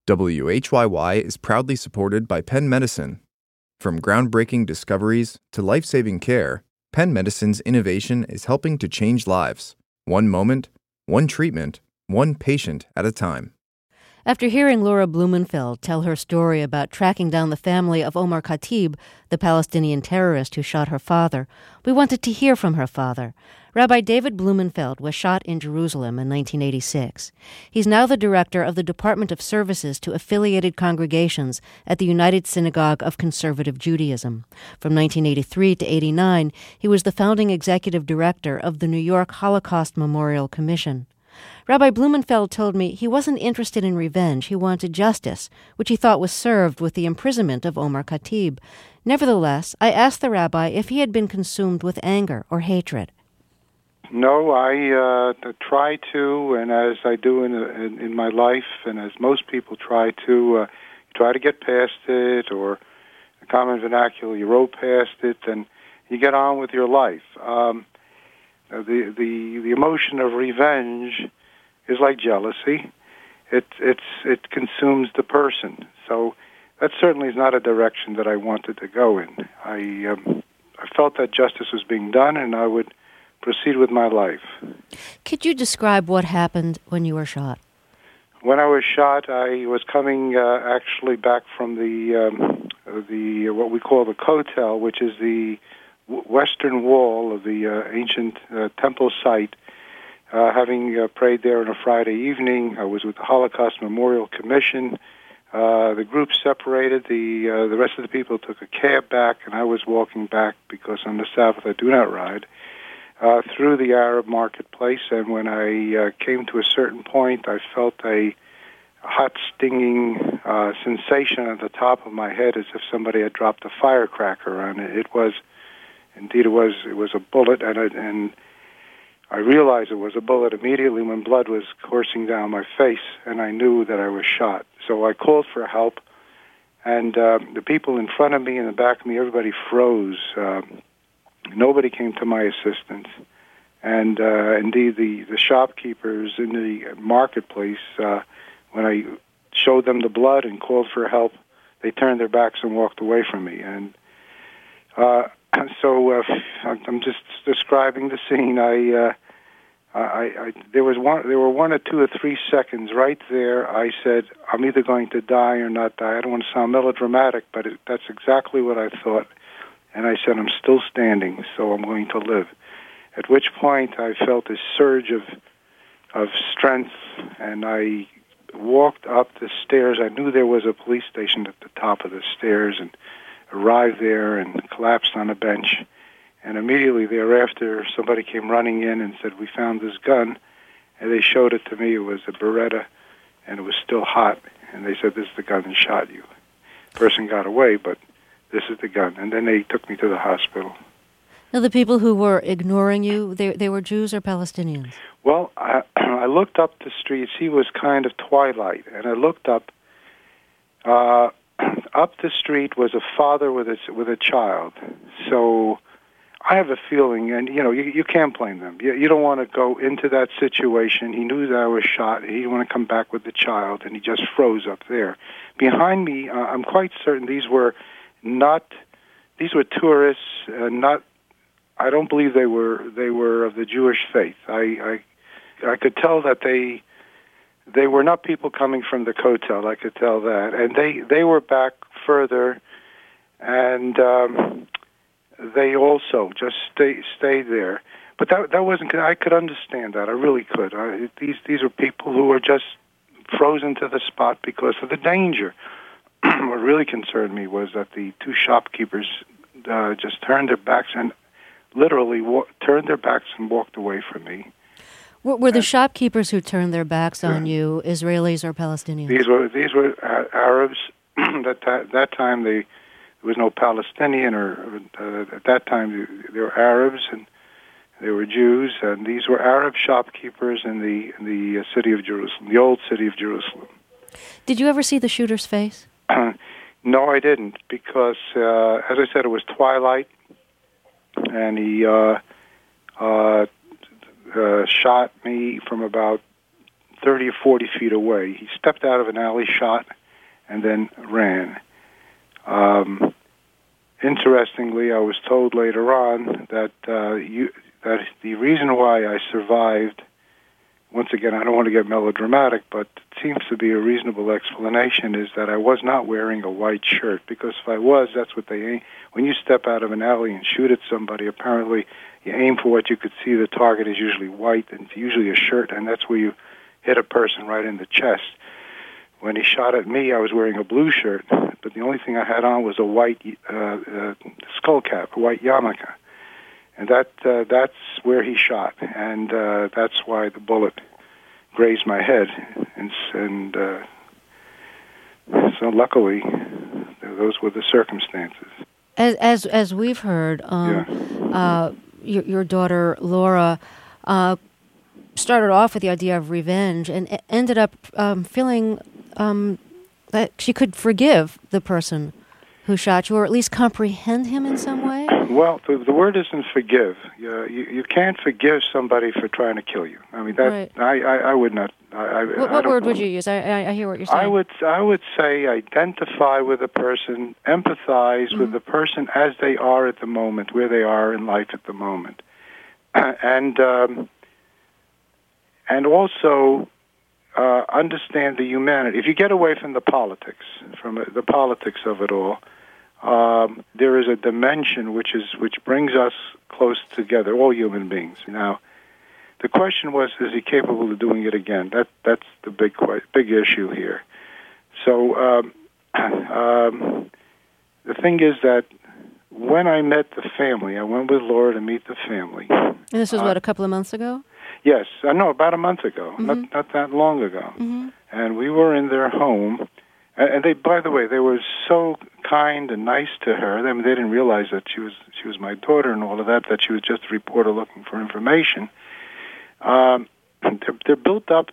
WHYY is proudly supported by Penn Medicine. From groundbreaking discoveries to life-saving care, Penn Medicine's innovation is helping to change lives. One moment, one treatment, one patient at a time. After hearing Laura Blumenfeld tell her story about tracking down the family of Omar Khatib, the Palestinian terrorist who shot her father, we wanted to hear from her father. Rabbi David Blumenfeld was shot in Jerusalem in 1986. He's now the director of the Department of Services to Affiliated Congregations at the United Synagogue of Conservative Judaism. From 1983 to 89, he was the founding executive director of the New York Holocaust Memorial Commission. Rabbi Blumenfeld told me he wasn't interested in revenge, he wanted justice, which he thought was served with the imprisonment of Omar Khatib. Nevertheless, I asked the rabbi if he had been consumed with anger or hatred. No, I try to, and as I do in my life, and as most people try to get past it, or the common vernacular, you roll past it, and you get on with your life. The emotion of revenge is like jealousy. It consumes the person. So that certainly is not a direction that I wanted to go in. I felt that justice was being done, and I would proceed with my life. Could you describe what happened when you were shot? When I was shot, I was coming actually back from the what we call the Kotel, which is the western wall of the ancient temple site. Having prayed there on a Friday evening, I was with the Holocaust Memorial Commission. The group separated. The rest of the people took a cab back, and I was walking back because on the Sabbath I do not ride. Through the Arab marketplace, and when I came to a certain point, I felt a hot, stinging sensation at the top of my head, as if somebody had dropped a firecracker on it. It was a bullet, and I realized it was a bullet immediately when blood was coursing down my face, and I knew that I was shot. So I called for help, and the people in front of me and in the back of me, everybody froze. Nobody came to my assistance. And indeed, the shopkeepers in the marketplace, when I showed them the blood and called for help, they turned their backs and walked away from me. And so I'm just describing the scene. There were 1 or 2 or 3 seconds right there. I said, I'm either going to die or not die. I don't want to sound melodramatic, but that's exactly what I thought. And I said, I'm still standing, so I'm going to live. At which point I felt a surge of strength, and I walked up the stairs. I knew there was a police station at the top of the stairs, and arrived there and collapsed on a bench. And immediately thereafter, somebody came running in and said, we found this gun. And they showed it to me. It was a Beretta, and it was still hot. And they said, this is the gun that shot you. The person got away, but this is the gun. And then they took me to the hospital. Now, the people who were ignoring you, they were Jews or Palestinians? Well, I looked up the streets. He was kind of twilight. And I looked up. Up the street was a father with a child. So I have a feeling, and you can't blame them. You don't want to go into that situation. He knew that I was shot. He didn't want to come back with the child, and he just froze up there. Behind me, I'm quite certain these were tourists. I don't believe they were of the Jewish faith. I could tell that they were not people coming from the Kotel. I could tell that, and they were back further, and they also just stayed there. But that wasn't. I could understand that. I really could. These are people who were just frozen to the spot because of the danger. What really concerned me was that the 2 shopkeepers just turned their backs and literally turned their backs and walked away from me. Were the shopkeepers who turned their backs on you Israelis or Palestinians? These were Arabs. At that time, there was no Palestinian, or at that time they were Arabs and they were Jews, and these were Arab shopkeepers in the city of Jerusalem, the old city of Jerusalem. Did you ever see the shooter's face? No, I didn't, because as I said, it was twilight, and he shot me from about 30 or 40 feet away. He stepped out of an alley, shot, and then ran. Interestingly, I was told later on that that the reason why I survived, once again, I don't want to get melodramatic, but it seems to be a reasonable explanation, is that I was not wearing a white shirt. Because if I was, that's what they aim. When you step out of an alley and shoot at somebody, apparently you aim for what you could see. The target is usually white, and it's usually a shirt, and that's where you hit a person right in the chest. When he shot at me, I was wearing a blue shirt, but the only thing I had on was a white skull cap, a white yarmulke. And that's where he shot, and that's why the bullet grazed my head. And so luckily, those were the circumstances. As we've heard, your daughter Laura started off with the idea of revenge and ended up feeling that she could forgive the person who shot you, or at least comprehend him in some way? Well, the word isn't forgive. You can't forgive somebody for trying to kill you. I mean, that right. I would not. What word would you use? I hear what you're saying. I would say identify with the person, empathize with the person as they are at the moment, where they are in life at the moment, and also understand the humanity. If you get away from the politics of it all, there is a dimension which brings us close together, all human beings. Now, the question was, is he capable of doing it again? That's the big issue here. So the thing is that when I met the family, I went with Laura to meet the family. And this was, a couple of months ago? Yes, no, about a month ago, not that long ago. Mm-hmm. And we were in their home, and they, by the way, they were so kind and nice to her. I mean, they didn't realize that she was my daughter and all of that she was just a reporter looking for information. They're built up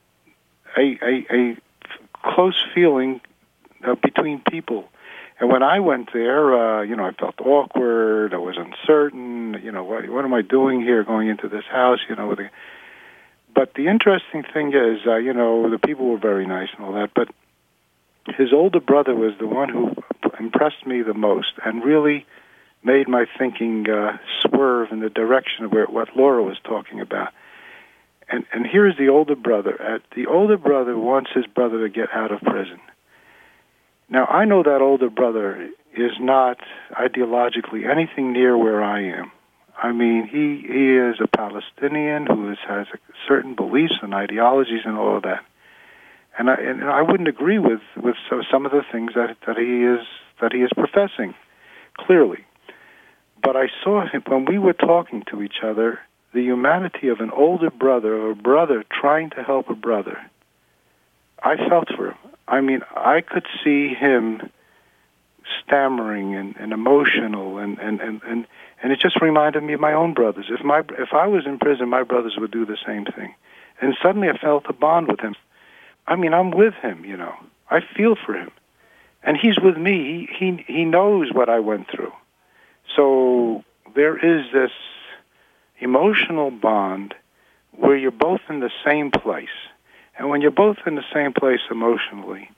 a close feeling between people. And when I went there, I felt awkward. I was uncertain. What am I doing here, going into this house? But the interesting thing is, the people were very nice and all that. But his older brother was the one who impressed me the most and really made my thinking swerve in the direction of what Laura was talking about. And here's the older brother. The older brother wants his brother to get out of prison. Now, I know that older brother is not ideologically anything near where I am. I mean, he is a Palestinian who has certain beliefs and ideologies and all of that. And I wouldn't agree with some of the things that he is professing, clearly. But I saw him, when we were talking to each other, the humanity of an older brother or a brother trying to help a brother. I felt for him. I mean, I could see him stammering and emotional, and it just reminded me of my own brothers. If I was in prison, my brothers would do the same thing. And suddenly I felt a bond with him. I mean, I'm with him, I feel for him. And he's with me. He knows what I went through. So there is this emotional bond where you're both in the same place. And when you're both in the same place emotionally,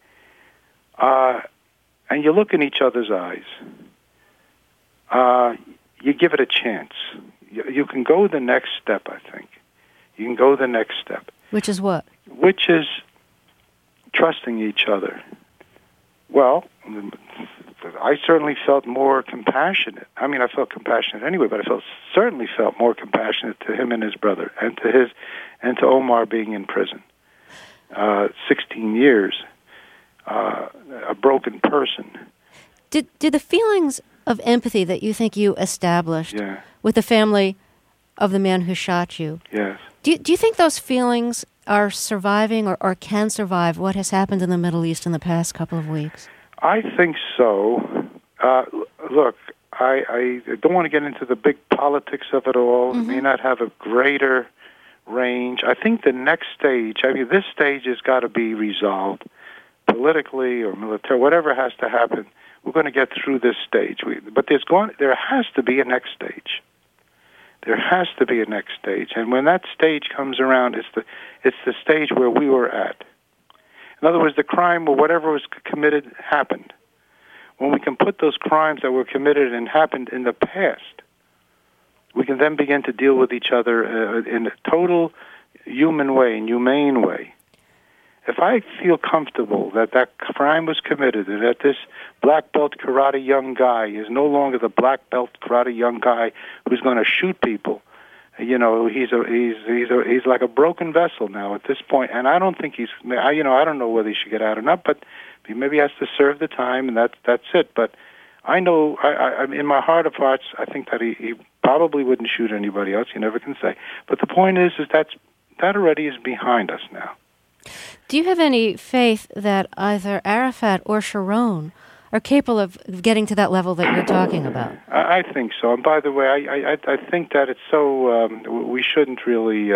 and you look in each other's eyes, you give it a chance. You can go the next step, I think. You can go the next step. Which is what? Which is trusting each other. Well, I certainly felt more compassionate. I mean, I felt compassionate anyway, but I certainly felt more compassionate to him and his brother, and to Omar being in prison. 16 years, a broken person. Did the feelings of empathy that you think you established with the family of the man who shot you, do you think those feelings are surviving or can survive what has happened in the Middle East in the past couple of weeks? I think so. Look, I don't want to get into the big politics of it all. It may not have a greater range. I think the next stage, this stage has got to be resolved politically or military, whatever has to happen. We're going to get through this stage. But there has to be a next stage. There has to be a next stage, and when that stage comes around, it's the stage where we were at. In other words, the crime or whatever was committed happened. When we can put those crimes that were committed and happened in the past, we can then begin to deal with each other in a total human way, and humane way. If I feel comfortable that that crime was committed and that this black belt karate young guy is no longer the black belt karate young guy who's going to shoot people, you know, he's like a broken vessel now at this point, and I don't think I don't know whether he should get out or not, but maybe he has to serve the time, and that's it. But I know, I in my heart of hearts, I think that he probably wouldn't shoot anybody else. You never can say. But the point is that already is behind us now. Do you have any faith that either Arafat or Sharon are capable of getting to that level that you're talking about? I think so. And by the way, I think that it's so we shouldn't really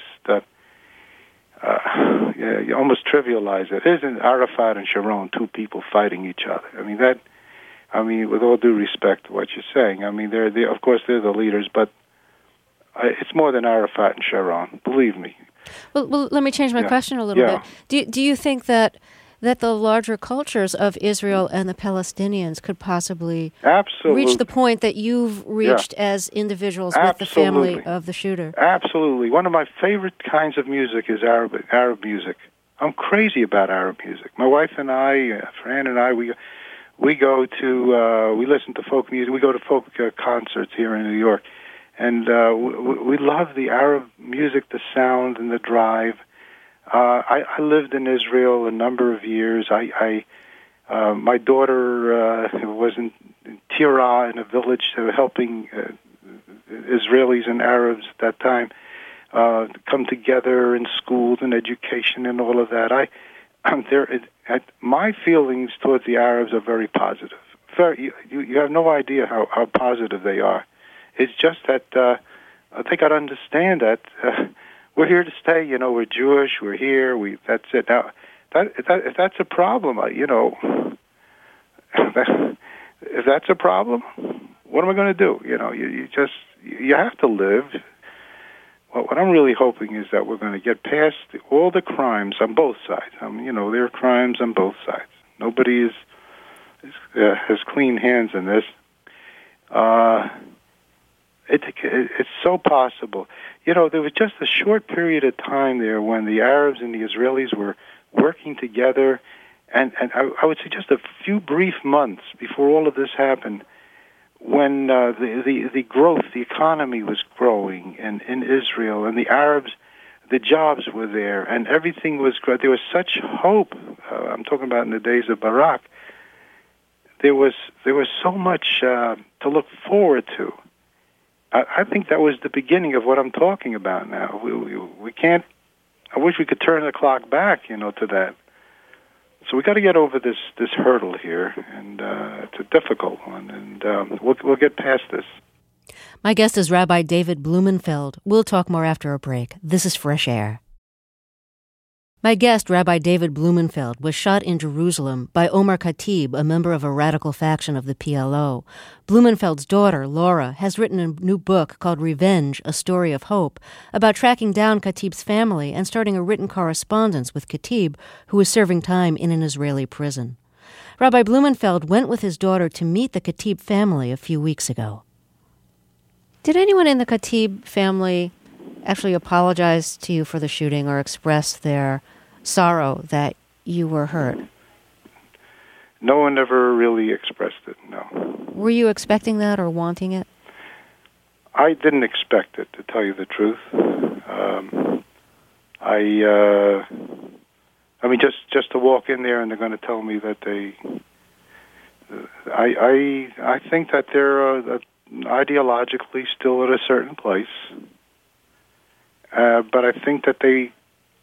almost trivialize it. Isn't Arafat and Sharon two people fighting each other? I mean, with all due respect to what you're saying, I mean, they're of course they're the leaders, but it's more than Arafat and Sharon. Believe me. Well, let me change my question a little bit. Do you think that the larger cultures of Israel and the Palestinians could possibly reach the point that you've reached as individuals with the family of the shooter? Absolutely. One of my favorite kinds of music is Arab music. I'm crazy about Arab music. My wife and I, Fran and I, we go to we listen to folk music. We go to folk concerts here in New York. And we love the Arab music, the sound and the drive. I lived in Israel a number of years. My daughter was in Tira, in a village, helping Israelis and Arabs at that time come together in schools and education and all of that. My feelings towards the Arabs are very positive. You have no idea how positive they are. It's just that I think I'd understand that we're here to stay. You know, we're Jewish. We're here. That's it. Now, if that's a problem, if that's a problem, what am I going to do? You know, you have to live. Well, what I'm really hoping is that we're going to get past all the crimes on both sides. There are crimes on both sides. Nobody has clean hands in this. It's so possible. You know, there was just a short period of time there when the Arabs and the Israelis were working together, and I would say just a few brief months before all of this happened, when the growth, the economy was growing in Israel, and the Arabs, the jobs were there, and everything was great. There was such hope. I'm talking about in the days of Barak. There was so much to look forward to. I think that was the beginning of what I'm talking about now. We can't. I wish we could turn the clock back, to that. So we got to get over this hurdle here, and it's a difficult one, and we'll get past this. My guest is Rabbi David Blumenfeld. We'll talk more after a break. This is Fresh Air. My guest, Rabbi David Blumenfeld, was shot in Jerusalem by Omar Khatib, a member of a radical faction of the PLO. Blumenfeld's daughter, Laura, has written a new book called Revenge, A Story of Hope, about tracking down Khatib's family and starting a written correspondence with Khatib, who is serving time in an Israeli prison. Rabbi Blumenfeld went with his daughter to meet the Khatib family a few weeks ago. Did anyone in the Khatib family actually apologize to you for the shooting or express their sorrow that you were hurt? No one ever really expressed it, no. Were you expecting that or wanting it? I didn't expect it, to tell you the truth. Just to walk in there and they're going to tell me that I think that they're ideologically still at a certain place. But I think that they,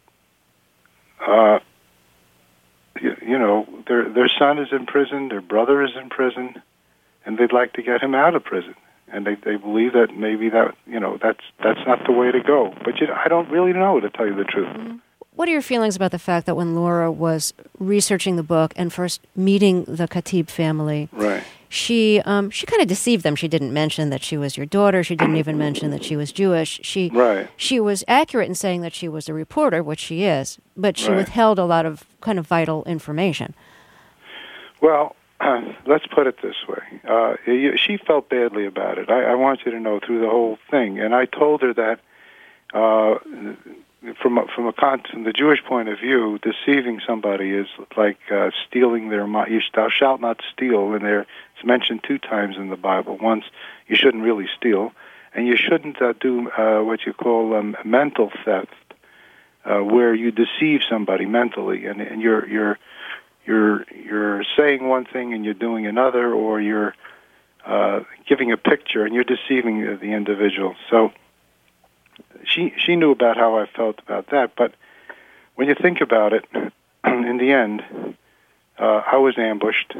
their son is in prison, their brother is in prison, and they'd like to get him out of prison. And they believe that maybe that's not the way to go. But I don't really know, to tell you the truth. Mm-hmm. what are your feelings about the fact that when Laura was researching the book and first meeting the Khatib family, Right. she kind of deceived them. She didn't mention that she was your daughter. She didn't even mention that she was Jewish. She was accurate in saying that she was a reporter, which she is, but she withheld a lot of kind of vital information. Well, let's put it this way. She felt badly about it. I want you to know through the whole thing. And I told her that from the Jewish point of view, deceiving somebody is like stealing their money. Thou shalt not steal, and it's mentioned 2 times in the Bible. Once, you shouldn't really steal, and you shouldn't do what you call mental theft, where you deceive somebody mentally, and you're saying one thing and you're doing another, or you're giving a picture and you're deceiving the individual. So she knew about how I felt about that, but when you think about it, in the end, I was ambushed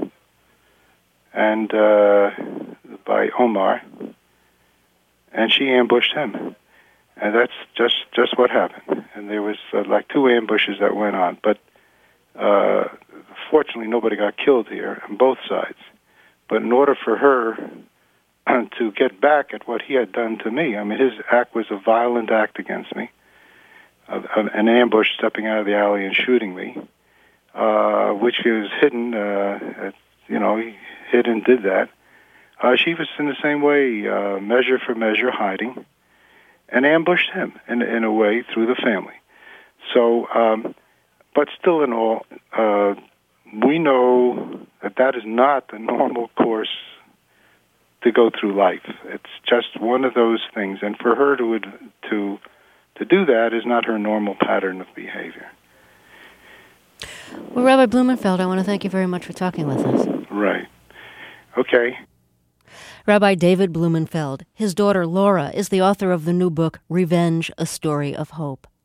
and by Omar, and she ambushed him, and that's just what happened. And there was like 2 ambushes that went on, but fortunately nobody got killed here on both sides. But in order for her to get back at what he had done to me, I mean, his act was a violent act against me, an ambush, stepping out of the alley and shooting me, which he was hidden, he hid and did that. She was in the same way, measure for measure, hiding, and ambushed him in a way through the family. So, but still in all, we know that is not the normal course to go through life. It's just one of those things, and for her to do that is not her normal pattern of behavior. Well, Rabbi Blumenfeld, I want to thank you very much for talking with us. Right. Okay. Rabbi David Blumenfeld. His daughter Laura is the author of the new book, Revenge, A Story of Hope.